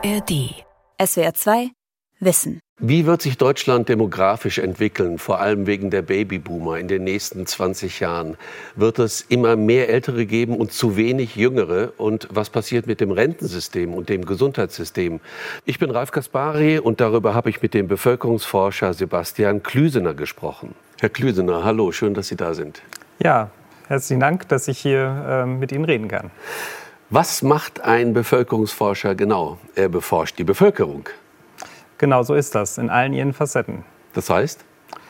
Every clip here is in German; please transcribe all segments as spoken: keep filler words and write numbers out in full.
R D. S W R zwei Wissen. Wie wird sich Deutschland demografisch entwickeln, vor allem wegen der Babyboomer in den nächsten zwanzig Jahren? Wird es immer mehr Ältere geben und zu wenig Jüngere? Und was passiert mit dem Rentensystem und dem Gesundheitssystem? Ich bin Ralf Kaspari und darüber habe ich mit dem Bevölkerungsforscher Sebastian Klüsener gesprochen. Herr Klüsener, hallo, schön, dass Sie da sind. Ja, herzlichen Dank, dass ich hier äh, mit Ihnen reden kann. Was macht ein Bevölkerungsforscher genau? Er beforscht die Bevölkerung. Genau so ist das, in allen ihren Facetten. Das heißt?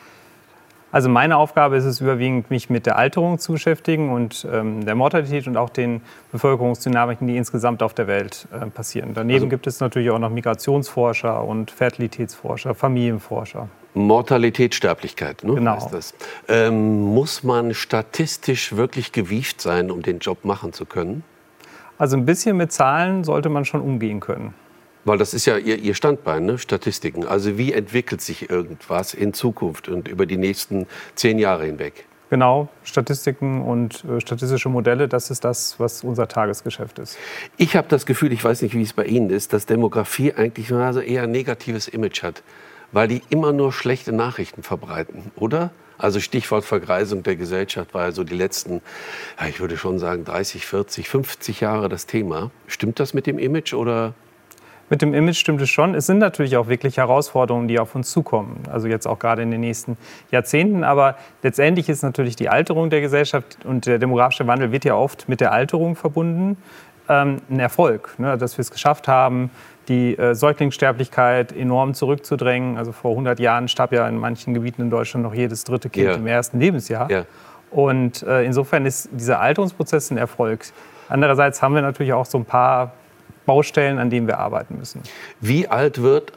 Also meine Aufgabe ist es überwiegend, mich mit der Alterung zu beschäftigen und ähm, der Mortalität und auch den Bevölkerungsdynamiken, die insgesamt auf der Welt äh, passieren. Daneben also, gibt es natürlich auch noch Migrationsforscher und Fertilitätsforscher, Familienforscher. Mortalität, Sterblichkeit, ne? Genau. Heißt das. Ähm, muss man statistisch wirklich gewieft sein, um den Job machen zu können? Also ein bisschen mit Zahlen sollte man schon umgehen können. Weil das ist ja Ihr, Ihr Standbein, ne? Statistiken. Also wie entwickelt sich irgendwas in Zukunft und über die nächsten zehn Jahre hinweg? Genau, Statistiken und äh, statistische Modelle, das ist das, was unser Tagesgeschäft ist. Ich habe das Gefühl, ich weiß nicht, wie es bei Ihnen ist, dass Demografie eigentlich also eher ein negatives Image hat, weil die immer nur schlechte Nachrichten verbreiten, oder? Also Stichwort Vergreisung der Gesellschaft war ja so die letzten, ja, ich würde schon sagen, dreißig, vierzig, fünfzig Jahre das Thema. Stimmt das mit dem Image oder? Mit dem Image stimmt es schon. Es sind natürlich auch wirklich Herausforderungen, die auf uns zukommen. Also jetzt auch gerade in den nächsten Jahrzehnten. Aber letztendlich ist natürlich die Alterung der Gesellschaft und der demografische Wandel wird ja oft mit der Alterung verbunden. Ähm, ein Erfolg, ne, dass wir es geschafft haben, die äh, Säuglingssterblichkeit enorm zurückzudrängen. Also vor hundert Jahren starb ja in manchen Gebieten in Deutschland noch jedes dritte Kind ja. im ersten Lebensjahr. Ja. Und äh, insofern ist dieser Alterungsprozess ein Erfolg. Andererseits haben wir natürlich auch so ein paar Baustellen, an denen wir arbeiten müssen. Wie alt wird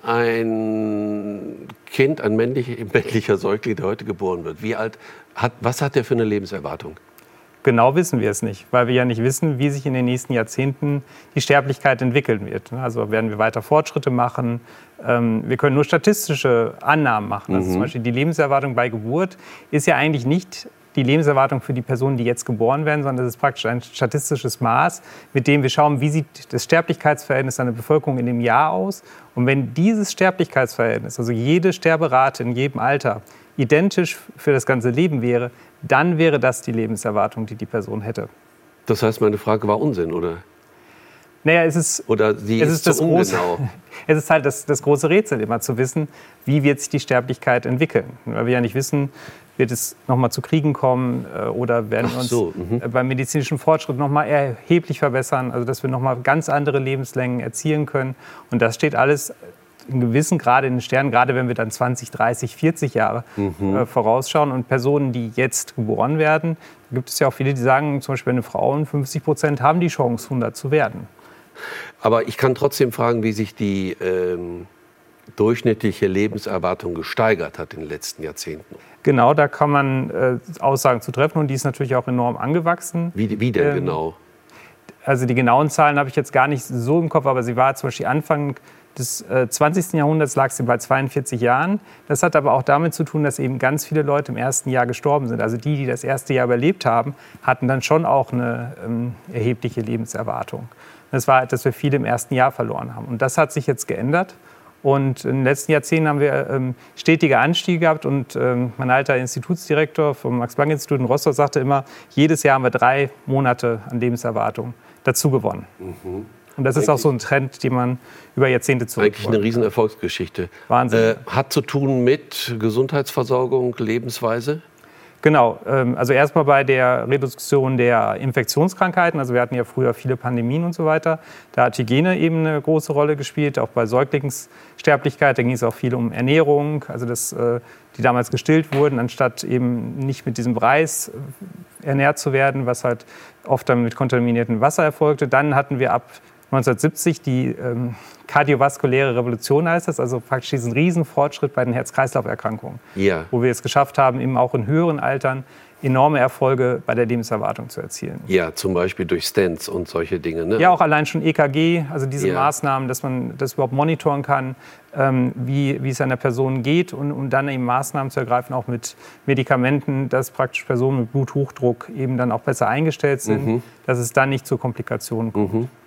ein Kind, ein männlicher, männlicher Säugling, der heute geboren wird? Wie alt hat, was hat der für eine Lebenserwartung? Genau wissen wir es nicht, weil wir ja nicht wissen, wie sich in den nächsten Jahrzehnten die Sterblichkeit entwickeln wird. Also werden wir weiter Fortschritte machen. Wir können nur statistische Annahmen machen. Also mhm. zum Beispiel die Lebenserwartung bei Geburt ist ja eigentlich nicht die Lebenserwartung für die Personen, die jetzt geboren werden, sondern das ist praktisch ein statistisches Maß, mit dem wir schauen, wie sieht das Sterblichkeitsverhältnis einer Bevölkerung in dem Jahr aus. Und wenn dieses Sterblichkeitsverhältnis, also jede Sterberate in jedem Alter, identisch für das ganze Leben wäre, dann wäre das die Lebenserwartung, die die Person hätte. Das heißt, meine Frage war Unsinn, oder? Naja, es ist, oder sie es ist, ist das ungenau. Große, es ist halt das, das große Rätsel, immer zu wissen, wie wird sich die Sterblichkeit entwickeln. Weil wir ja nicht wissen, wird es nochmal zu Kriegen kommen oder werden wir uns so, mhm. beim medizinischen Fortschritt nochmal erheblich verbessern, also dass wir nochmal ganz andere Lebenslängen erzielen können. Und das steht alles in gewissen Grad in den Sternen, gerade wenn wir dann zwanzig, dreißig, vierzig Jahre mhm. äh, vorausschauen. Und Personen, die jetzt geboren werden, da gibt es ja auch viele, die sagen, zum Beispiel eine Frauen, fünfzig Prozent haben die Chance, hundert zu werden. Aber ich kann trotzdem fragen, wie sich die ähm, durchschnittliche Lebenserwartung gesteigert hat in den letzten Jahrzehnten. Genau, da kann man äh, Aussagen zu treffen und die ist natürlich auch enorm angewachsen. Wie, wie denn ähm, genau? Also die genauen Zahlen habe ich jetzt gar nicht so im Kopf, aber sie war zum Beispiel Anfang des äh, zwanzigsten Jahrhunderts lag sie bei zweiundvierzig Jahren. Das hat aber auch damit zu tun, dass eben ganz viele Leute im ersten Jahr gestorben sind. Also die, die das erste Jahr überlebt haben, hatten dann schon auch eine ähm, erhebliche Lebenserwartung. Das war, dass wir viele im ersten Jahr verloren haben. Und das hat sich jetzt geändert. Und in den letzten Jahrzehnten haben wir ähm, stetige Anstiege gehabt. Und ähm, mein alter Institutsdirektor vom Max-Planck-Institut in Rostock sagte immer, jedes Jahr haben wir drei Monate an Lebenserwartung dazu gewonnen. Mhm. Und das ist auch so ein Trend, den man über Jahrzehnte zurückverfolgt. Eigentlich eine Riesenerfolgsgeschichte. Wahnsinn. Äh, hat zu tun mit Gesundheitsversorgung, Lebensweise? Genau, also erstmal bei der Reduktion der Infektionskrankheiten. Also wir hatten ja früher viele Pandemien und so weiter. Da hat Hygiene eben eine große Rolle gespielt, auch bei Säuglingssterblichkeit. Da ging es auch viel um Ernährung, also dass die damals gestillt wurden, anstatt eben nicht mit diesem Reis ernährt zu werden, was halt oft dann mit kontaminiertem Wasser erfolgte. Dann hatten wir ab neunzehnhundertsiebzig die ähm, kardiovaskuläre Revolution, heißt das, also praktisch diesen riesen Fortschritt bei den Herz-Kreislauf-Erkrankungen, ja. wo wir es geschafft haben, eben auch in höheren Altern enorme Erfolge bei der Lebenserwartung zu erzielen. Ja, zum Beispiel durch Stents und solche Dinge. Ne? Ja, auch allein schon E K G, also diese ja. Maßnahmen, dass man das überhaupt monitoren kann, ähm, wie, wie es einer Person geht und um dann eben Maßnahmen zu ergreifen, auch mit Medikamenten, dass praktisch Personen mit Bluthochdruck eben dann auch besser eingestellt sind, mhm. dass es dann nicht zu Komplikationen kommt. Mhm.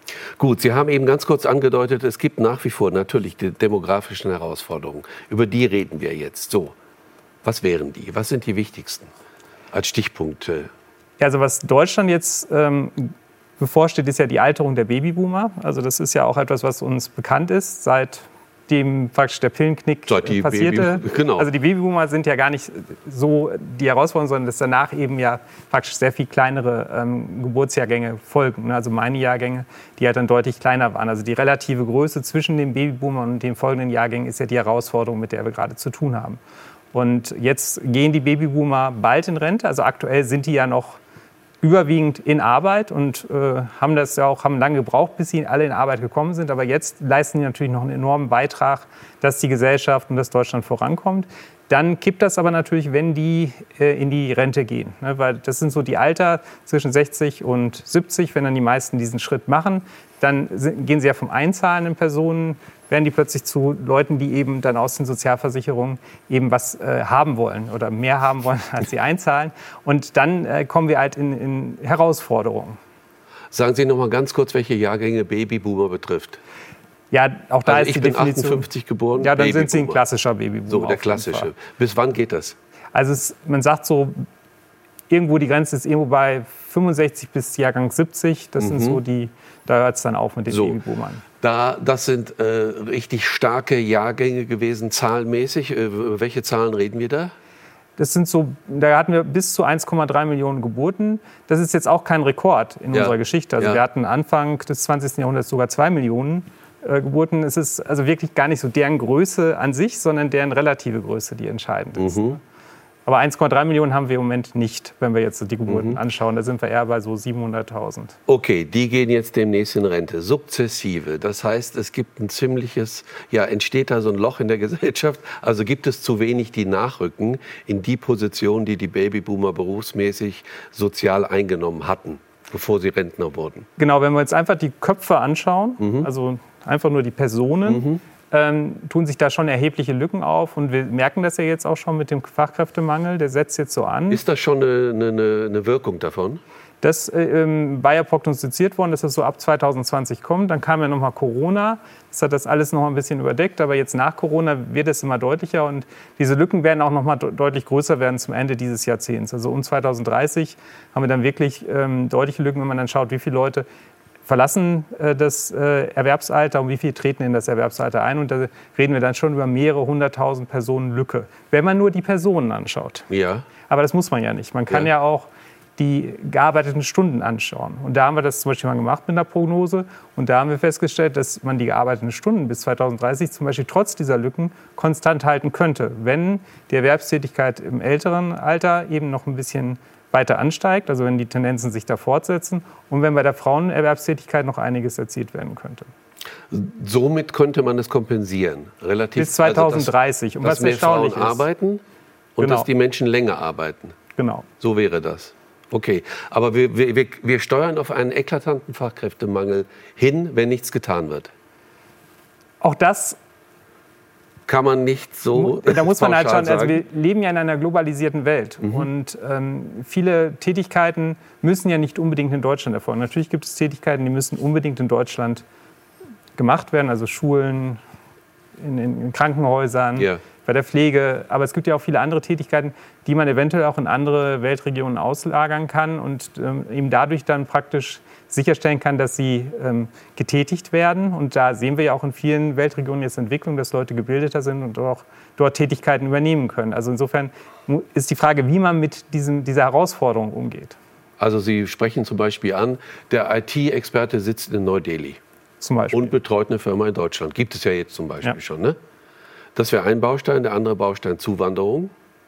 Gut, Sie haben eben ganz kurz angedeutet, es gibt nach wie vor natürlich die demografischen Herausforderungen. Über die reden wir jetzt. So, was wären die? Was sind die wichtigsten als Stichpunkte? Ja, also was Deutschland jetzt ähm, bevorsteht, ist ja die Alterung der Babyboomer. Also das ist ja auch etwas, was uns bekannt ist, seitdem praktisch der Pillenknick die passierte. Baby, genau. Also die Babyboomer sind ja gar nicht so die Herausforderung, sondern dass danach eben ja praktisch sehr viel kleinere ähm, Geburtsjahrgänge folgen. Also meine Jahrgänge, die ja dann deutlich kleiner waren. Also die relative Größe zwischen den Babyboomern und den folgenden Jahrgängen ist ja die Herausforderung, mit der wir gerade zu tun haben. Und jetzt gehen die Babyboomer bald in Rente. Also aktuell sind die ja noch überwiegend in Arbeit und äh, haben das ja auch haben lange gebraucht, bis sie alle in Arbeit gekommen sind. Aber jetzt leisten die natürlich noch einen enormen Beitrag, dass die Gesellschaft und dass Deutschland vorankommt. Dann kippt das aber natürlich, wenn die äh, in die Rente gehen. Ne? Weil das sind so die Alter zwischen sechzig und siebzig, wenn dann die meisten diesen Schritt machen. Dann sind, gehen sie ja vom einzahlenden Personen, werden die plötzlich zu Leuten, die eben dann aus den Sozialversicherungen eben was äh, haben wollen oder mehr haben wollen, als sie einzahlen. Und dann äh, kommen wir halt in, in Herausforderungen. Sagen Sie noch mal ganz kurz, welche Jahrgänge Babyboomer betrifft. Ja, auch da also ist die ich bin Definition. achtundfünfzig geboren. Ja, dann sind Sie ein klassischer Babyboomer. So, der klassische. Bis wann geht das? Also es, man sagt so, irgendwo die Grenze ist irgendwo bei fünfundsechzig bis Jahrgang siebzig. Das mhm. sind so die, da hört es dann auf mit den so. Babyboomern. Da, das sind äh, richtig starke Jahrgänge gewesen, zahlenmäßig. Äh, welche Zahlen reden wir da? Das sind so, da hatten wir bis zu eins Komma drei Millionen Geburten. Das ist jetzt auch kein Rekord in ja. unserer Geschichte. Also ja. wir hatten Anfang des zwanzigsten Jahrhunderts sogar zwei Millionen äh, Geburten. Es ist also wirklich gar nicht so deren Größe an sich, sondern deren relative Größe, die entscheidend ist. Mhm. Aber eins Komma drei Millionen haben wir im Moment nicht, wenn wir jetzt die Geburten mhm. anschauen. Da sind wir eher bei so siebenhunderttausend. Okay, die gehen jetzt demnächst in Rente. Sukzessive. Das heißt, es gibt ein ziemliches, ja, entsteht da so ein Loch in der Gesellschaft. Also gibt es zu wenig, die nachrücken in die Position, die die Babyboomer berufsmäßig sozial eingenommen hatten, bevor sie Rentner wurden. Genau, wenn wir uns einfach die Köpfe anschauen, mhm. also einfach nur die Personen, mhm. Ähm, tun sich da schon erhebliche Lücken auf. Und wir merken das ja jetzt auch schon mit dem Fachkräftemangel. Der setzt jetzt so an. Ist das schon eine, eine, eine Wirkung davon? Das ähm, war ja prognostiziert worden, dass das so ab zweitausendzwanzig kommt. Dann kam ja noch mal Corona. Das hat das alles noch mal ein bisschen überdeckt. Aber jetzt nach Corona wird es immer deutlicher. Und diese Lücken werden auch noch mal de- deutlich größer werden zum Ende dieses Jahrzehnts. Also um zweitausenddreißig haben wir dann wirklich ähm, deutliche Lücken, wenn man dann schaut, wie viele Leute verlassen äh, das äh, Erwerbsalter und wie viele treten in das Erwerbsalter ein. Und da reden wir dann schon über mehrere hunderttausend Personen Lücke, wenn man nur die Personen anschaut. Ja. Aber das muss man ja nicht. Man kann ja, ja auch die gearbeiteten Stunden anschauen. Und da haben wir das zum Beispiel mal gemacht mit einer Prognose. Und da haben wir festgestellt, dass man die gearbeiteten Stunden bis zweitausenddreißig zum Beispiel trotz dieser Lücken konstant halten könnte, wenn die Erwerbstätigkeit im älteren Alter eben noch ein bisschen weiter ansteigt, also wenn die Tendenzen sich da fortsetzen und wenn bei der Frauenerwerbstätigkeit noch einiges erzielt werden könnte. Somit könnte man es kompensieren, relativ bis zweitausenddreißig. Also dass, und was dass mehr Frauen ist. arbeiten und genau. dass die Menschen länger arbeiten. Genau. So wäre das. Okay, aber wir, wir, wir steuern auf einen eklatanten Fachkräftemangel hin, wenn nichts getan wird. Auch das kann man nicht so. Da muss man halt schon, also wir leben ja in einer globalisierten Welt mhm. und ähm, viele Tätigkeiten müssen ja nicht unbedingt in Deutschland erfolgen. Natürlich gibt es Tätigkeiten, die müssen unbedingt in Deutschland gemacht werden, also Schulen, in, in Krankenhäusern, ja. bei der Pflege. Aber es gibt ja auch viele andere Tätigkeiten, die man eventuell auch in andere Weltregionen auslagern kann und ähm, eben dadurch dann praktisch sicherstellen kann, dass sie ähm, getätigt werden. Und da sehen wir ja auch in vielen Weltregionen jetzt Entwicklung, dass Leute gebildeter sind und auch dort Tätigkeiten übernehmen können. Also insofern ist die Frage, wie man mit diesem, dieser Herausforderung umgeht. Also Sie sprechen zum Beispiel an, der I T-Experte sitzt in Neu-Delhi zum Beispiel. Und betreut eine Firma in Deutschland. Gibt es ja jetzt zum Beispiel ja. schon. Ne? Das wäre ein Baustein. Der andere Baustein Zuwanderung.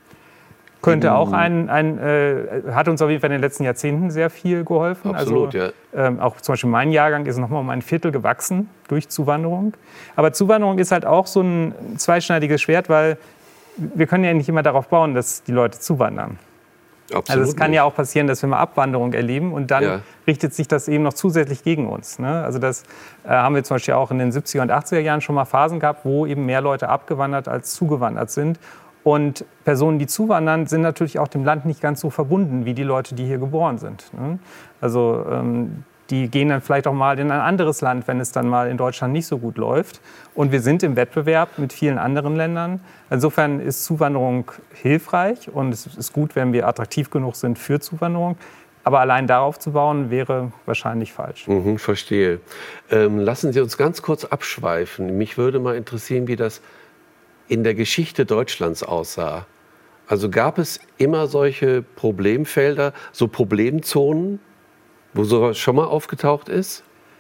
Könnte auch ein, ein äh, hat uns auf jeden Fall in den letzten Jahrzehnten sehr viel geholfen. Absolut, also, ja. ähm, auch zum Beispiel mein Jahrgang ist noch mal um ein Viertel gewachsen durch Zuwanderung. Aber Zuwanderung ist halt auch so ein zweischneidiges Schwert, weil wir können ja nicht immer darauf bauen, dass die Leute zuwandern. Absolut also es kann nicht. ja auch passieren, dass wir mal Abwanderung erleben und dann ja. richtet sich das eben noch zusätzlich gegen uns. Ne? Also das äh, haben wir zum Beispiel auch in den siebziger und achtziger Jahren schon mal Phasen gehabt, wo eben mehr Leute abgewandert als zugewandert sind. Und Personen, die zuwandern, sind natürlich auch dem Land nicht ganz so verbunden wie die Leute, die hier geboren sind. Also ähm, die gehen dann vielleicht auch mal in ein anderes Land, wenn es dann mal in Deutschland nicht so gut läuft. Und wir sind im Wettbewerb mit vielen anderen Ländern. Insofern ist Zuwanderung hilfreich und es ist gut, wenn wir attraktiv genug sind für Zuwanderung. Aber allein darauf zu bauen, wäre wahrscheinlich falsch. Mhm, verstehe. Ähm, lassen Sie uns ganz kurz abschweifen. Mich würde mal interessieren, wie das in der Geschichte Deutschlands aussah. Also gab es immer solche Problemfelder, so Problemzonen, wo sowas schon mal aufgetaucht ist?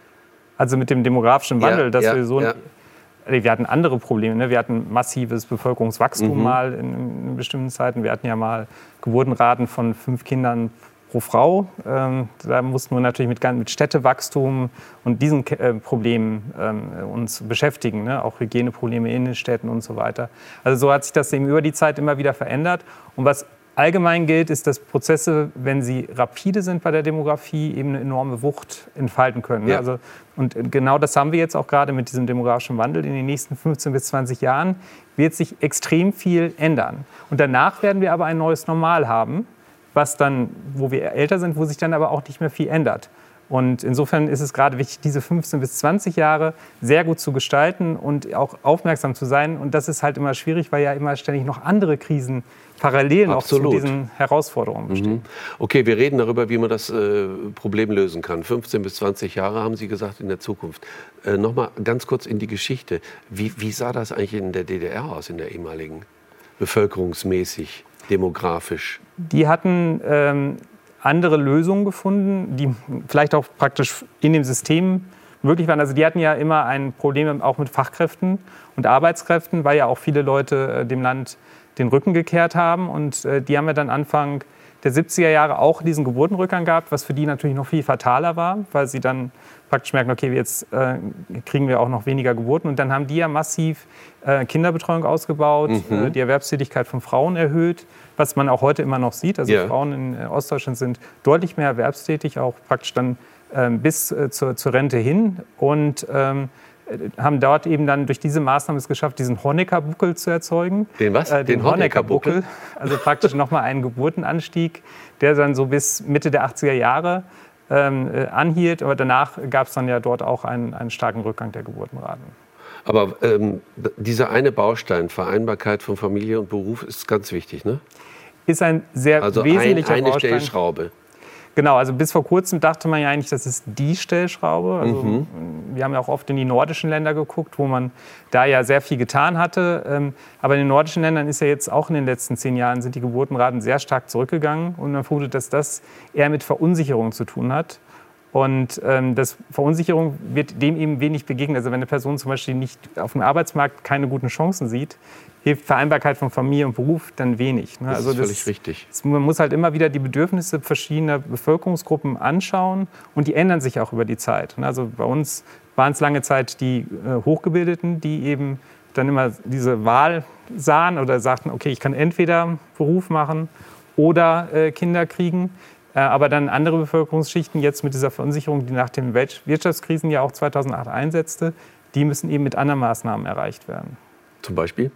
Also mit dem demografischen Wandel, Ja, dass ja, wir so... ja. Wir hatten andere Probleme. Ne? Wir hatten massives Bevölkerungswachstum Mhm. mal in, in bestimmten Zeiten. Wir hatten ja mal Geburtenraten von fünf Kindern pro Frau. Ähm, da mussten wir natürlich mit, mit Städtewachstum und diesen äh, Problemen ähm, uns beschäftigen. Ne? Auch Hygieneprobleme in den Städten und so weiter. Also so hat sich das eben über die Zeit immer wieder verändert. Und was allgemein gilt, ist, dass Prozesse, wenn sie rapide sind bei der Demografie, eben eine enorme Wucht entfalten können. Ja. Also, und genau das haben wir jetzt auch gerade mit diesem demografischen Wandel. In den nächsten fünfzehn bis zwanzig Jahren wird sich extrem viel ändern. Und danach werden wir aber ein neues Normal haben, was dann, wo wir älter sind, wo sich dann aber auch nicht mehr viel ändert. Und insofern ist es gerade wichtig, diese fünfzehn bis zwanzig Jahre sehr gut zu gestalten und auch aufmerksam zu sein. Und das ist halt immer schwierig, weil ja immer ständig noch andere Krisen parallel noch Absolut. zu diesen Herausforderungen bestehen. Mhm. Okay, wir reden darüber, wie man das äh, Problem lösen kann. fünfzehn bis zwanzig Jahre haben Sie gesagt in der Zukunft. Äh, noch mal ganz kurz in die Geschichte. Wie, wie sah das eigentlich in der D D R aus, in der ehemaligen? Bevölkerungsmäßig, demografisch? Die hatten ähm, andere Lösungen gefunden, die vielleicht auch praktisch in dem System möglich waren. Also die hatten ja immer ein Problem auch mit Fachkräften und Arbeitskräften, weil ja auch viele Leute äh, dem Land den Rücken gekehrt haben. Und äh, die haben ja dann Anfang der siebziger Jahre auch diesen Geburtenrückgang gehabt, was für die natürlich noch viel fataler war, weil sie dann praktisch merken, okay, jetzt äh, kriegen wir auch noch weniger Geburten. Und dann haben die ja massiv äh, Kinderbetreuung ausgebaut, Mhm. äh, die Erwerbstätigkeit von Frauen erhöht, was man auch heute immer noch sieht. Also Ja. Frauen in äh, Ostdeutschland sind deutlich mehr erwerbstätig, auch praktisch dann ähm, bis äh, zur, zur Rente hin. Und ähm, haben dort eben dann durch diese Maßnahme es geschafft, diesen Honecker-Buckel zu erzeugen. Den was? Äh, den Den Honecker-Buckel? Honecker-Buckel. Also praktisch nochmal einen Geburtenanstieg, der dann so bis Mitte der achtziger Jahre ähm, äh, anhielt. Aber danach gab es dann ja dort auch einen, einen starken Rückgang der Geburtenraten. Aber ähm, dieser eine Baustein, Vereinbarkeit von Familie und Beruf, ist ganz wichtig, ne? Ist ein sehr Also ein, wesentlicher eine Baustein. Stellschraube. Genau, also bis vor kurzem dachte man ja eigentlich, das ist die Stellschraube. Also Mhm. wir haben ja auch oft in die nordischen Länder geguckt, wo man da ja sehr viel getan hatte. Ähm, Aber in den nordischen Ländern ist ja jetzt auch in den letzten zehn Jahren sind die Geburtenraten sehr stark zurückgegangen. Und man vermutet, dass das eher mit Verunsicherung zu tun hat. Und ähm, das Verunsicherung wird dem eben wenig begegnet. Also wenn eine Person zum Beispiel nicht auf dem Arbeitsmarkt keine guten Chancen sieht, hilft Vereinbarkeit von Familie und Beruf dann wenig. Ne? Das also ist völlig richtig. Das, man muss halt immer wieder die Bedürfnisse verschiedener Bevölkerungsgruppen anschauen und die ändern sich auch über die Zeit. Ne? Also bei uns waren es lange Zeit die äh, Hochgebildeten, die eben dann immer diese Wahl sahen oder sagten, okay, ich kann entweder Beruf machen oder äh, Kinder kriegen. Aber dann andere Bevölkerungsschichten, jetzt mit dieser Verunsicherung, die nach den Wirtschaftskrisen ja auch zweitausendacht einsetzte, die müssen eben mit anderen Maßnahmen erreicht werden. Zum Beispiel?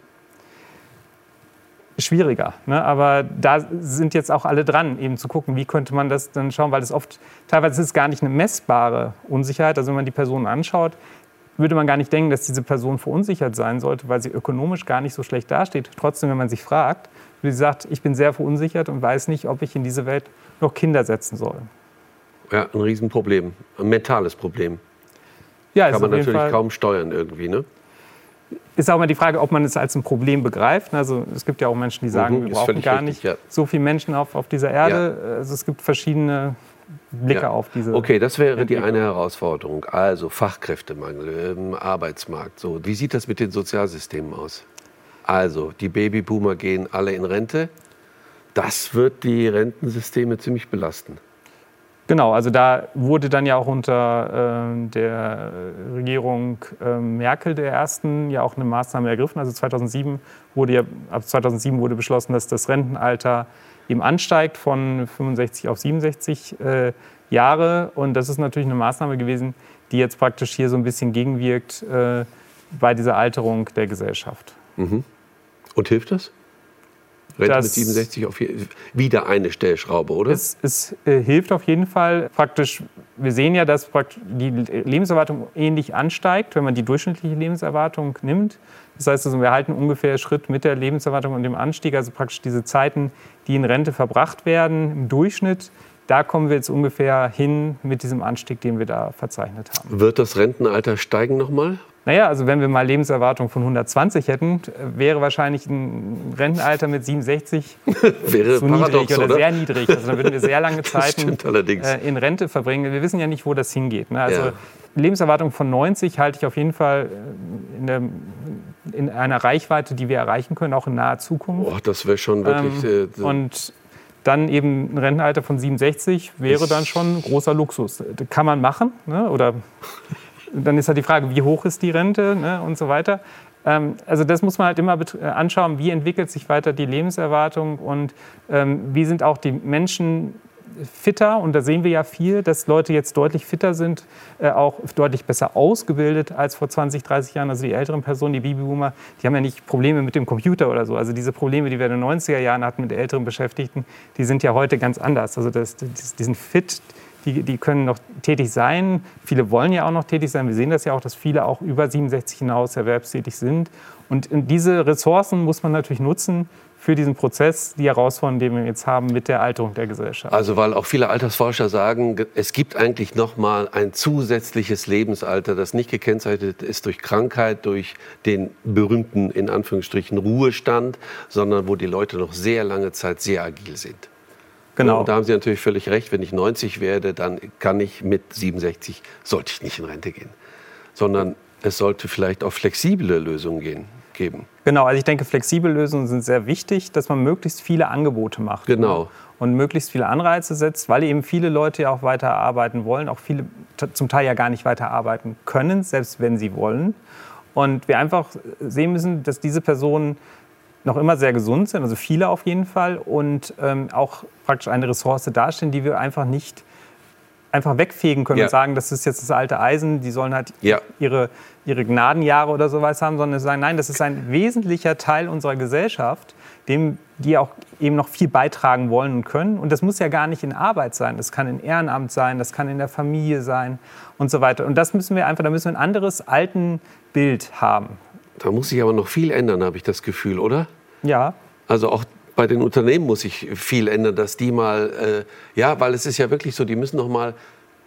Schwieriger, ne? Aber da sind jetzt auch alle dran, eben zu gucken, wie könnte man das dann schauen, weil es oft, teilweise ist es gar nicht eine messbare Unsicherheit. Also wenn man die Personen anschaut, würde man gar nicht denken, dass diese Person verunsichert sein sollte, weil sie ökonomisch gar nicht so schlecht dasteht. Trotzdem, wenn man sich fragt, wie sie sagt, ich bin sehr verunsichert und weiß nicht, ob ich in diese Welt noch Kinder setzen soll. Ja, ein Riesenproblem, ein mentales Problem. Ja, Kann ist man auf jeden natürlich Fall, kaum steuern irgendwie, ne? ist auch mal die Frage, ob man es als ein Problem begreift. Also es gibt ja auch Menschen, die sagen, Mhm, wir ist brauchen völlig gar richtig, nicht ja. so viele Menschen auf, auf dieser Erde. Also es gibt verschiedene Blicke Ja. auf diese. Okay, das wäre die Entwicklung. eine Herausforderung. Also Fachkräftemangel, ähm, Arbeitsmarkt. So. Wie sieht das mit den Sozialsystemen aus? Also die Babyboomer gehen alle in Rente. Das wird die Rentensysteme ziemlich belasten. Genau, also da wurde dann ja auch unter äh, der Regierung äh, Merkel der ersten ja auch eine Maßnahme ergriffen. Also zweitausendsieben wurde ja, ab zweitausendsieben wurde beschlossen, dass das Rentenalter eben ansteigt von fünfundsechzig auf siebenundsechzig äh, Jahre. Und das ist natürlich eine Maßnahme gewesen, die jetzt praktisch hier so ein bisschen gegenwirkt äh, bei dieser Alterung der Gesellschaft. Mhm. Und hilft das? Rente mit siebenundsechzig auf wieder eine Stellschraube, oder? Es, es äh, hilft auf jeden Fall. Praktisch, wir sehen ja, dass praktisch die Lebenserwartung ähnlich ansteigt, wenn man die durchschnittliche Lebenserwartung nimmt. Das heißt, also, wir halten ungefähr Schritt mit der Lebenserwartung und dem Anstieg. Also praktisch diese Zeiten, die in Rente verbracht werden, im Durchschnitt, da kommen wir jetzt ungefähr hin mit diesem Anstieg, den wir da verzeichnet haben. Wird das Rentenalter steigen nochmal? Naja, also wenn wir mal Lebenserwartung von hundertzwanzig hätten, wäre wahrscheinlich ein Rentenalter mit siebenundsechzig wäre so paradox, niedrig oder, oder sehr niedrig. Also dann würden wir sehr lange Zeiten äh, in Rente verbringen. Wir wissen ja nicht, wo das hingeht. Ne? Also ja. Lebenserwartung von neunzig halte ich auf jeden Fall in, der, in einer Reichweite, die wir erreichen können, auch in naher Zukunft. Oh, das wäre schon wirklich... Ähm, äh, und dann eben ein Rentenalter von siebenundsechzig wäre dann schon ein großer Luxus. Das kann man machen, ne? Oder... Dann ist halt die Frage, wie hoch ist die Rente, ne, und so weiter. Ähm, also das muss man halt immer anschauen, wie entwickelt sich weiter die Lebenserwartung und ähm, wie sind auch die Menschen fitter. Und da sehen wir ja viel, dass Leute jetzt deutlich fitter sind, äh, auch deutlich besser ausgebildet als vor zwanzig, dreißig Jahren. Also die älteren Personen, die Babyboomer, die haben ja nicht Probleme mit dem Computer oder so. Also diese Probleme, die wir in den neunziger Jahren hatten mit älteren Beschäftigten, die sind ja heute ganz anders. Also das, die sind fit. Die, die können noch tätig sein. Viele wollen ja auch noch tätig sein. Wir sehen das ja auch, dass viele auch über siebenundsechzig hinaus erwerbstätig sind. Und diese Ressourcen muss man natürlich nutzen für diesen Prozess, die Herausforderungen, die wir jetzt haben mit der Alterung der Gesellschaft. Also weil auch viele Altersforscher sagen, es gibt eigentlich noch mal ein zusätzliches Lebensalter, das nicht gekennzeichnet ist durch Krankheit, durch den berühmten, in Anführungsstrichen, Ruhestand, sondern wo die Leute noch sehr lange Zeit sehr agil sind. Genau. Und da haben Sie natürlich völlig recht, wenn ich neunzig werde, dann kann ich mit siebenundsechzig, sollte ich nicht in Rente gehen. Sondern es sollte vielleicht auch flexible Lösungen gehen, geben. Genau, also ich denke, flexible Lösungen sind sehr wichtig, dass man möglichst viele Angebote macht. Genau. Ne? Und möglichst viele Anreize setzt, weil eben viele Leute ja auch weiter arbeiten wollen, auch viele zum Teil ja gar nicht weiter arbeiten können, selbst wenn sie wollen. Und wir einfach sehen müssen, dass diese Personen noch immer sehr gesund sind, also viele auf jeden Fall, und ähm, auch praktisch eine Ressource darstellen, die wir einfach nicht einfach wegfegen können, ja, und sagen, das ist jetzt das alte Eisen, die sollen halt, ja, ihre, ihre Gnadenjahre oder sowas haben, sondern sagen, nein, das ist ein wesentlicher Teil unserer Gesellschaft, dem die auch eben noch viel beitragen wollen und können. Und das muss ja gar nicht in Arbeit sein, das kann in Ehrenamt sein, das kann in der Familie sein und so weiter. Und das müssen wir einfach, da müssen wir ein anderes Altenbild haben. Da muss sich aber noch viel ändern, habe ich das Gefühl, oder? Ja. Also auch bei den Unternehmen muss sich viel ändern, dass die mal, äh, ja, weil es ist ja wirklich so, die müssen noch mal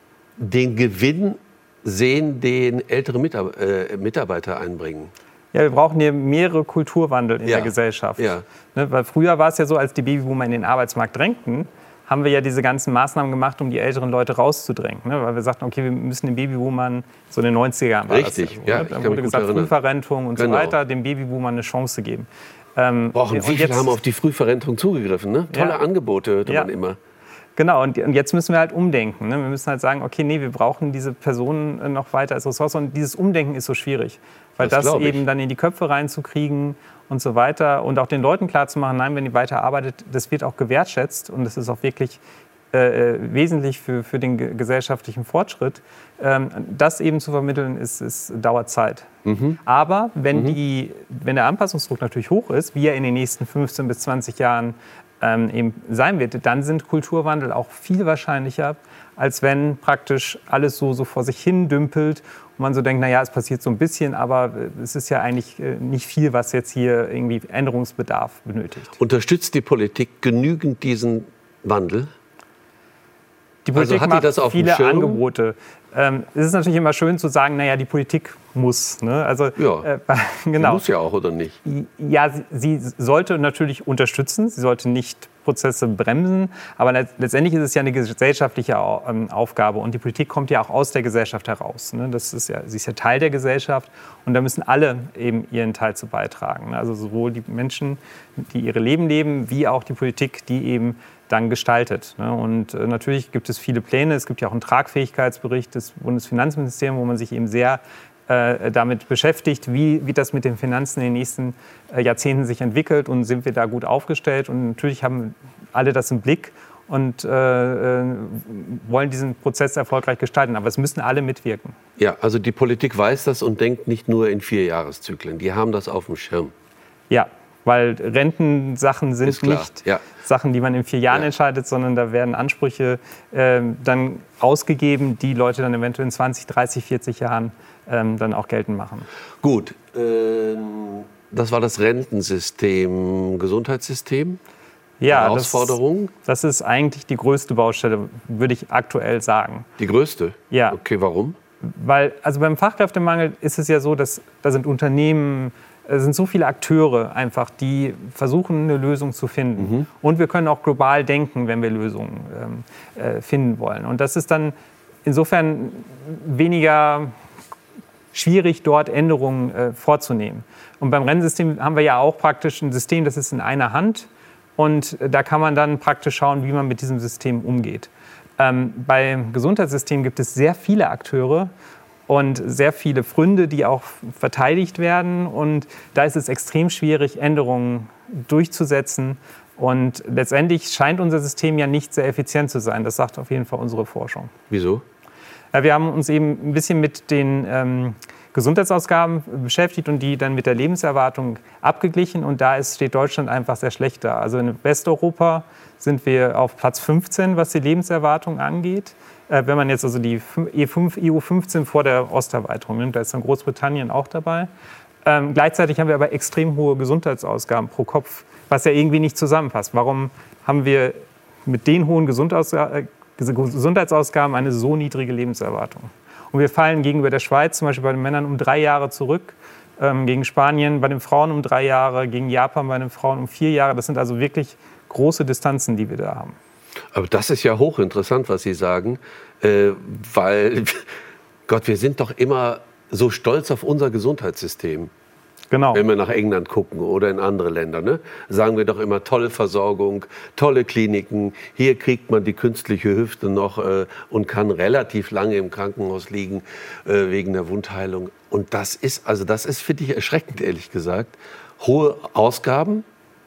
den Gewinn sehen, den ältere Mitar- äh, Mitarbeiter einbringen. Ja, wir brauchen hier mehrere Kulturwandel in ja. der Gesellschaft. Ja. Ne, weil früher war es ja so, als die Babyboomer in den Arbeitsmarkt drängten, haben wir ja diese ganzen Maßnahmen gemacht, um die älteren Leute rauszudrängen. Ne? Weil wir sagten, okay, wir müssen den Babyboomern, so in den neunziger Jahren war Richtig, das ja, ja, ne? Da wurde gesagt, Frühverrentung und genau. so weiter, den Babyboomern eine Chance geben. Ähm, Boah, und wie viele haben auf die Frühverrentung zugegriffen? Ne? Tolle ja. Angebote hörte ja. man immer. Genau, und jetzt müssen wir halt umdenken. Ne? Wir müssen halt sagen, okay, nee, wir brauchen diese Personen noch weiter als Ressource. Und dieses Umdenken ist so schwierig, weil das, das eben dann in die Köpfe reinzukriegen und so weiter. Und auch den Leuten klarzumachen, nein, wenn ihr weiter arbeitet, das wird auch gewertschätzt. Und das ist auch wirklich äh, wesentlich für, für den ge- gesellschaftlichen Fortschritt. Ähm, das eben zu vermitteln, ist, ist, dauert Zeit. Mhm. Aber wenn, mhm. die, wenn der Anpassungsdruck natürlich hoch ist, wie er in den nächsten fünfzehn bis zwanzig Jahren ähm, eben sein wird, dann sind Kulturwandel auch viel wahrscheinlicher, als wenn praktisch alles so, so vor sich hin dümpelt und man so denkt, naja, es passiert so ein bisschen, aber es ist ja eigentlich nicht viel, was jetzt hier irgendwie Änderungsbedarf benötigt. Unterstützt die Politik genügend diesen Wandel? Die Politik also hat macht die das auf viele dem Schirm? Angebote. Ähm, es ist natürlich immer schön zu sagen, naja, die Politik muss. Ne? Also, ja, äh, genau. Sie muss ja auch, oder nicht? Ja, sie, sie sollte natürlich unterstützen, sie sollte nicht Prozesse bremsen, aber letztendlich ist es ja eine gesellschaftliche Aufgabe und die Politik kommt ja auch aus der Gesellschaft heraus. Ne? Das ist ja, sie ist ja Teil der Gesellschaft und da müssen alle eben ihren Teil zu beitragen. Ne? Also sowohl die Menschen, die ihre Leben leben, wie auch die Politik, die eben dann gestaltet. Und natürlich gibt es viele Pläne. Es gibt ja auch einen Tragfähigkeitsbericht des Bundesfinanzministeriums, wo man sich eben sehr äh, damit beschäftigt, wie, wie das mit den Finanzen in den nächsten äh, Jahrzehnten sich entwickelt und sind wir da gut aufgestellt. Und natürlich haben alle das im Blick und äh, wollen diesen Prozess erfolgreich gestalten. Aber es müssen alle mitwirken. Ja, also die Politik weiß das und denkt nicht nur in Vierjahreszyklen. Die haben das auf dem Schirm. Ja. Weil Rentensachen sind nicht ja. Sachen, die man in vier Jahren ja. entscheidet, sondern da werden Ansprüche äh, dann ausgegeben, die Leute dann eventuell in zwanzig, dreißig, vierzig Jahren ähm, dann auch geltend machen. Gut, ähm, das war das Rentensystem, Gesundheitssystem. Ja, Herausforderung? Das, das ist eigentlich die größte Baustelle, würde ich aktuell sagen. Die größte? Ja. Okay, warum? Weil, also beim Fachkräftemangel ist es ja so, dass da sind Unternehmen, es sind so viele Akteure einfach, die versuchen, eine Lösung zu finden. Mhm. Und wir können auch global denken, wenn wir Lösungen ähm, äh, finden wollen. Und das ist dann insofern weniger schwierig, dort Änderungen äh, vorzunehmen. Und beim Rentensystem haben wir ja auch praktisch ein System, das ist in einer Hand. Und da kann man dann praktisch schauen, wie man mit diesem System umgeht. Ähm, beim Gesundheitssystem gibt es sehr viele Akteure und sehr viele Pfründe, die auch verteidigt werden. Und da ist es extrem schwierig, Änderungen durchzusetzen. Und letztendlich scheint unser System ja nicht sehr effizient zu sein. Das sagt auf jeden Fall unsere Forschung. Wieso? Ja, wir haben uns eben ein bisschen mit den ähm, Gesundheitsausgaben beschäftigt und die dann mit der Lebenserwartung abgeglichen. Und da ist, steht Deutschland einfach sehr schlecht da. Also in Westeuropa sind wir auf Platz fünfzehn, was die Lebenserwartung angeht. Äh, wenn man jetzt also die E U fünfzehn vor der Osterweiterung nimmt, da ist dann Großbritannien auch dabei. Ähm, gleichzeitig haben wir aber extrem hohe Gesundheitsausgaben pro Kopf, was ja irgendwie nicht zusammenpasst. Warum haben wir mit den hohen Gesundheitsausgaben, Gesundheitsausgaben eine so niedrige Lebenserwartung? Und wir fallen gegenüber der Schweiz zum Beispiel bei den Männern um drei Jahre zurück, ähm, gegen Spanien bei den Frauen um drei Jahre, gegen Japan bei den Frauen um vier Jahre. Das sind also wirklich große Distanzen, die wir da haben. Aber das ist ja hochinteressant, was Sie sagen, äh, weil, Gott, wir sind doch immer so stolz auf unser Gesundheitssystem. Genau. Wenn wir nach England gucken oder in andere Länder, ne? Sagen wir doch immer tolle Versorgung, tolle Kliniken. Hier kriegt man die künstliche Hüfte noch äh, und kann relativ lange im Krankenhaus liegen äh, wegen der Wundheilung. Und das ist, also das ist, finde ich, erschreckend, ehrlich gesagt. Hohe Ausgaben,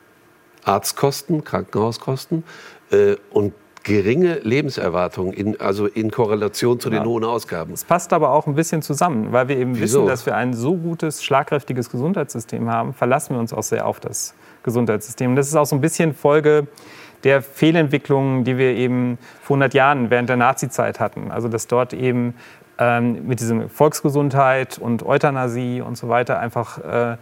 Arztkosten, Krankenhauskosten äh, und geringe Lebenserwartung, in, also in Korrelation zu den ja. hohen Ausgaben. Es passt aber auch ein bisschen zusammen, weil wir eben Wieso? wissen, dass wir ein so gutes, schlagkräftiges Gesundheitssystem haben, verlassen wir uns auch sehr auf das Gesundheitssystem. Und das ist auch so ein bisschen Folge der Fehlentwicklungen, die wir eben vor hundert Jahren während der Nazizeit hatten. Also dass dort eben ähm, mit diesem Volksgesundheit und Euthanasie und so weiter einfach äh,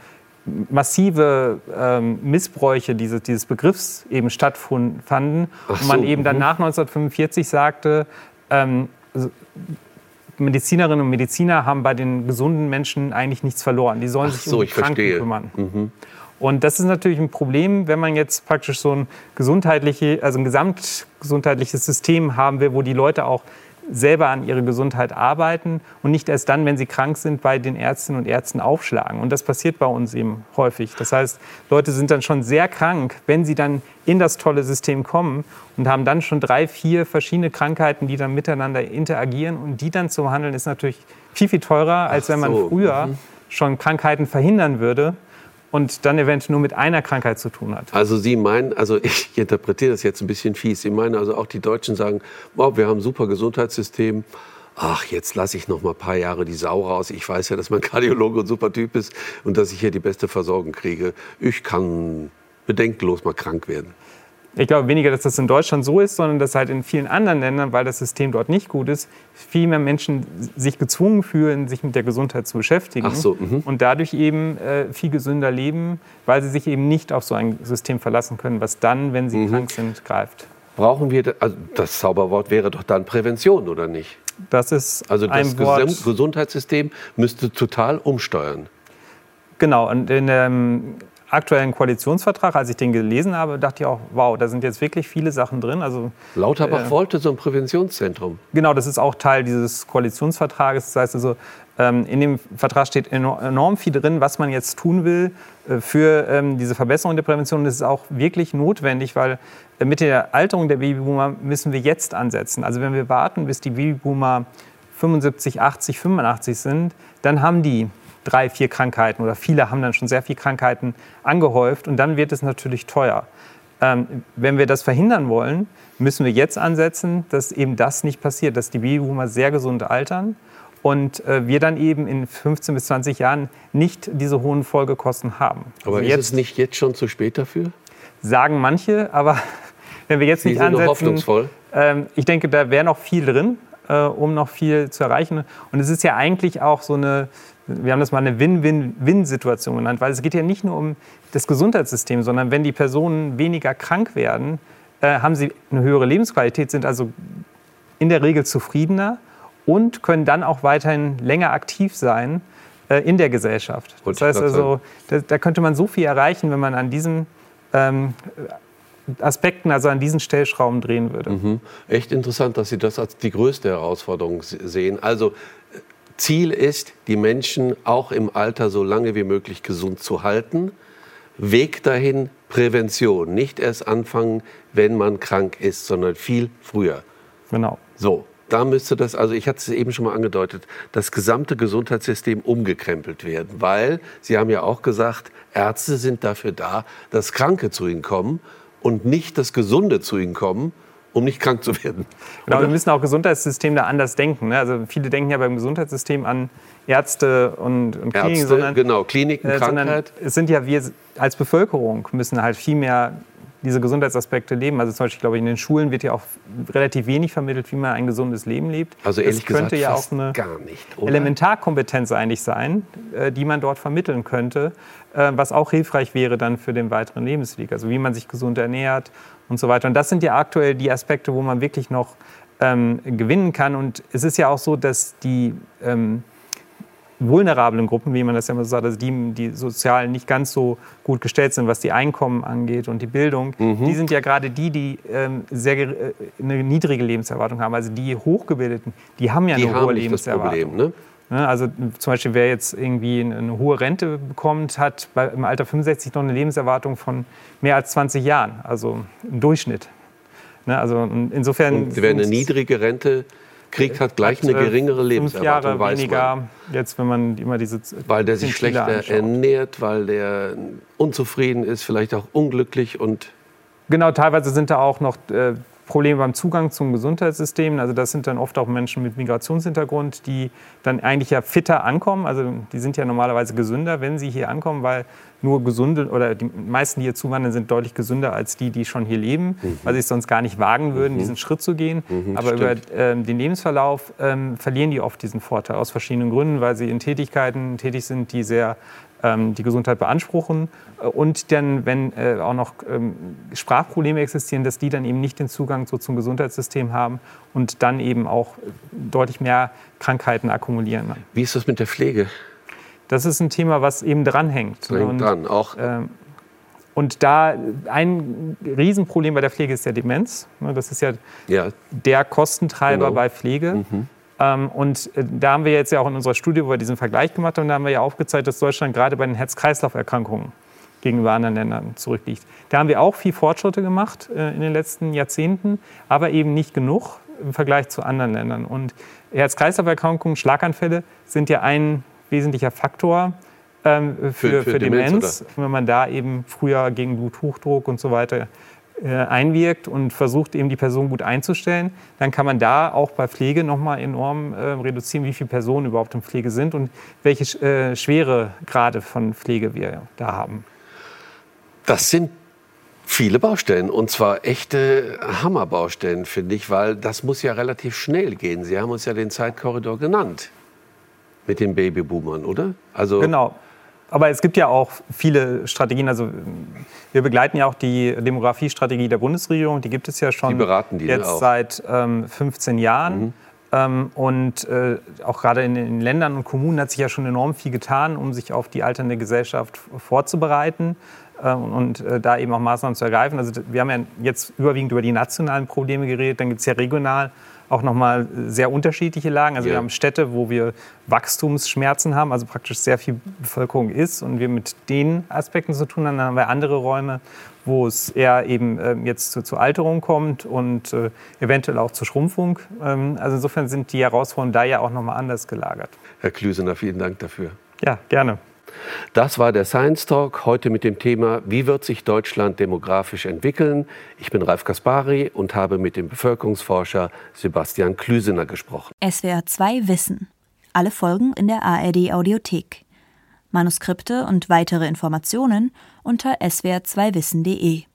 massive ähm, Missbräuche dieses, dieses Begriffs eben stattfanden. Ach und man so, eben dann nach neunzehnhundertfünfundvierzig sagte, ähm, Medizinerinnen und Mediziner haben bei den gesunden Menschen eigentlich nichts verloren. Die sollen Ach sich so, um die ich Kranken verstehe. kümmern. Mhm. Und das ist natürlich ein Problem, wenn man jetzt praktisch so ein gesundheitliche, also ein gesamtgesundheitliches System haben will, wo die Leute auch selber an ihre Gesundheit arbeiten und nicht erst dann, wenn sie krank sind, bei den Ärztinnen und Ärzten aufschlagen. Und das passiert bei uns eben häufig. Das heißt, Leute sind dann schon sehr krank, wenn sie dann in das tolle System kommen und haben dann schon drei, vier verschiedene Krankheiten, die dann miteinander interagieren. Und die dann zu behandeln, ist natürlich viel, viel teurer, als wenn man so. früher mhm. schon Krankheiten verhindern würde und dann eventuell nur mit einer Krankheit zu tun hat. Also Sie meinen, also ich interpretiere das jetzt ein bisschen fies, Sie meinen also auch die Deutschen sagen, wow, wir haben ein super Gesundheitssystem, ach, jetzt lasse ich noch mal ein paar Jahre die Sau raus. Ich weiß ja, dass mein Kardiologe ein super Typ ist und dass ich hier die beste Versorgung kriege. Ich kann bedenkenlos mal krank werden. Ich glaube weniger, dass das in Deutschland so ist, sondern dass halt in vielen anderen Ländern, weil das System dort nicht gut ist, viel mehr Menschen sich gezwungen fühlen, sich mit der Gesundheit zu beschäftigen. Ach so, mhm. Und dadurch eben äh, viel gesünder leben, weil sie sich eben nicht auf so ein System verlassen können, was dann, wenn sie Mhm. krank sind, greift. Brauchen wir, also das Zauberwort wäre doch dann Prävention, oder nicht? Das ist Also das ein Wort. Gesund- Gesundheitssystem müsste total umsteuern. Genau, und in dem aktuellen Koalitionsvertrag, als ich den gelesen habe, dachte ich auch, wow, da sind jetzt wirklich viele Sachen drin. Also, Lauterbach äh, wollte so ein Präventionszentrum. Genau, das ist auch Teil dieses Koalitionsvertrages. Das heißt also, ähm, in dem Vertrag steht enorm viel drin, was man jetzt tun will äh, für ähm, diese Verbesserung der Prävention. Und das ist auch wirklich notwendig, weil äh, mit der Alterung der Babyboomer müssen wir jetzt ansetzen. Also wenn wir warten, bis die Babyboomer fünfundsiebzig, achtzig, fünfundachtzig sind, dann haben die drei, vier Krankheiten oder viele haben dann schon sehr viele Krankheiten angehäuft und dann wird es natürlich teuer. Ähm, wenn wir das verhindern wollen, müssen wir jetzt ansetzen, dass eben das nicht passiert, dass die Babyboomer sehr gesund altern Und äh, wir dann eben in fünfzehn bis zwanzig Jahren nicht diese hohen Folgekosten haben. Aber also ist jetzt, es nicht jetzt schon zu spät dafür? Sagen manche, aber wenn wir jetzt Sie nicht sind ansetzen, noch hoffnungsvoll. Ähm, ich denke, da wäre noch viel drin, äh, um noch viel zu erreichen. Und es ist ja eigentlich auch so eine, wir haben das mal eine Win-Win-Win-Situation genannt, weil es geht ja nicht nur um das Gesundheitssystem, sondern wenn die Personen weniger krank werden, äh, haben sie eine höhere Lebensqualität, sind also in der Regel zufriedener und können dann auch weiterhin länger aktiv sein äh, in der Gesellschaft. Das heißt also, da, da könnte man so viel erreichen, wenn man an diesen ähm, Aspekten, also an diesen Stellschrauben drehen würde. Mhm. Echt interessant, dass Sie das als die größte Herausforderung sehen. Also Ziel ist, die Menschen auch im Alter so lange wie möglich gesund zu halten. Weg dahin Prävention. Nicht erst anfangen, wenn man krank ist, sondern viel früher. Genau. So, da müsste das, also ich hatte es eben schon mal angedeutet, das gesamte Gesundheitssystem umgekrempelt werden. Weil, Sie haben ja auch gesagt, Ärzte sind dafür da, dass Kranke zu ihnen kommen und nicht das Gesunde zu ihnen kommen, um nicht krank zu werden. Genau, wir müssen auch Gesundheitssystem da anders denken. Ne? Also viele denken ja beim Gesundheitssystem an Ärzte und, und Kliniken. Ärzte, sondern, genau, Kliniken, äh, Krankheit. Es sind ja wir als Bevölkerung müssen halt viel mehr diese Gesundheitsaspekte leben. Also zum Beispiel, glaube ich, in den Schulen wird ja auch relativ wenig vermittelt, wie man ein gesundes Leben lebt. Also ehrlich das könnte gesagt ja fast auch eine gar nicht, oder? Elementarkompetenz eigentlich sein, die man dort vermitteln könnte, was auch hilfreich wäre dann für den weiteren Lebensweg. Also wie man sich gesund ernährt und so weiter. Und das sind ja aktuell die Aspekte, wo man wirklich noch ähm, gewinnen kann. Und es ist ja auch so, dass die ähm, vulnerablen Gruppen, wie man das ja immer so sagt, also die, die sozial nicht ganz so gut gestellt sind, was die Einkommen angeht und die Bildung, mhm. die sind ja gerade die, die ähm, sehr, äh, eine niedrige Lebenserwartung haben. Also die Hochgebildeten, die haben ja die eine haben hohe nicht Lebenserwartung. Das Problem, ne? Also zum Beispiel, wer jetzt irgendwie eine hohe Rente bekommt, hat bei, im Alter fünfundsechzig noch eine Lebenserwartung von mehr als zwanzig Jahren, also im Durchschnitt. Also insofern. Und wer eine niedrige Rente kriegt, hat gleich eine geringere Lebenserwartung, fünf Jahre weiß weniger, man. Jetzt, wenn man immer diese Weil der sich schlechter anschaut. ernährt, weil der unzufrieden ist, vielleicht auch unglücklich und. Genau, teilweise sind da auch noch äh, Probleme beim Zugang zum Gesundheitssystem. Also das sind dann oft auch Menschen mit Migrationshintergrund, die dann eigentlich ja fitter ankommen. Also die sind ja normalerweise gesünder, wenn sie hier ankommen, weil nur gesunde oder die meisten, die hier zuwandern, sind deutlich gesünder als die, die schon hier leben, mhm. weil sie es sonst gar nicht wagen würden, mhm. diesen Schritt zu gehen. Mhm, Aber stimmt. über ähm, den Lebensverlauf ähm, verlieren die oft diesen Vorteil aus verschiedenen Gründen, weil sie in Tätigkeiten tätig sind, die sehr ähm, die Gesundheit beanspruchen. Und dann, wenn äh, auch noch ähm, Sprachprobleme existieren, dass die dann eben nicht den Zugang so zum Gesundheitssystem haben und dann eben auch deutlich mehr Krankheiten akkumulieren. Wie ist das mit der Pflege? Das ist ein Thema, was eben dranhängt. Hängt und, dran, auch. Ähm, und da ein Riesenproblem bei der Pflege ist ja Demenz. Das ist ja, ja. der Kostentreiber genau. bei Pflege. Mhm. Ähm, und da haben wir jetzt ja auch in unserer Studie, wo wir diesen Vergleich gemacht haben, da haben wir ja aufgezeigt, dass Deutschland gerade bei den Herz-Kreislauf-Erkrankungen gegenüber anderen Ländern zurückliegt. Da haben wir auch viel Fortschritte gemacht äh, in den letzten Jahrzehnten, aber eben nicht genug im Vergleich zu anderen Ländern. Und Herz-Kreislauf-Erkrankungen, Schlaganfälle sind ja ein wesentlicher Faktor ähm, für, für, für, für Demenz. Demenz wenn man da eben früher gegen Bluthochdruck und so weiter äh, einwirkt und versucht, eben die Person gut einzustellen, dann kann man da auch bei Pflege nochmal enorm äh, reduzieren, wie viele Personen überhaupt in Pflege sind und welche äh, Schweregrade von Pflege wir da haben. Das sind viele Baustellen und zwar echte Hammerbaustellen, finde ich, weil das muss ja relativ schnell gehen. Sie haben uns ja den Zeitkorridor genannt mit den Babyboomern, oder? Also genau. Aber es gibt ja auch viele Strategien. Also wir begleiten ja auch die Demografiestrategie der Bundesregierung. Die gibt es ja schon die beraten die jetzt auch. seit ähm, fünfzehn Jahren. Mhm. Ähm, und äh, auch gerade in den Ländern und Kommunen hat sich ja schon enorm viel getan, um sich auf die alternde Gesellschaft vorzubereiten äh, und äh, da eben auch Maßnahmen zu ergreifen. Also wir haben ja jetzt überwiegend über die nationalen Probleme geredet. Dann gibt es ja regional auch nochmal sehr unterschiedliche Lagen. Also ja. wir haben Städte, wo wir Wachstumsschmerzen haben, also praktisch sehr viel Bevölkerung ist und wir mit den Aspekten zu tun haben. Dann haben wir andere Räume, wo es eher eben äh, jetzt zu, zu Alterung kommt und äh, eventuell auch zur Schrumpfung. Ähm, also insofern sind die Herausforderungen da ja auch nochmal anders gelagert. Herr Klüsener, vielen Dank dafür. Ja, gerne. Das war der Science Talk, heute mit dem Thema, wie wird sich Deutschland demografisch entwickeln? Ich bin Ralf Kaspari und habe mit dem Bevölkerungsforscher Sebastian Klüsener gesprochen. S W R zwei Wissen. Alle Folgen in der A R D Audiothek. Manuskripte und weitere Informationen unter s w r zwei wissen punkt de.